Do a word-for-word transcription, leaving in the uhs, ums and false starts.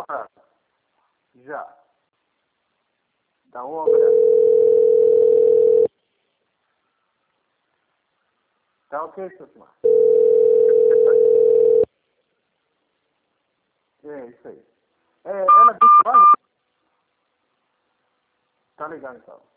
porrada. Já. Dá uma olhada. Tá ok, seu Tomás? É, isso aí. É, ela disse lá? Tá ligado então.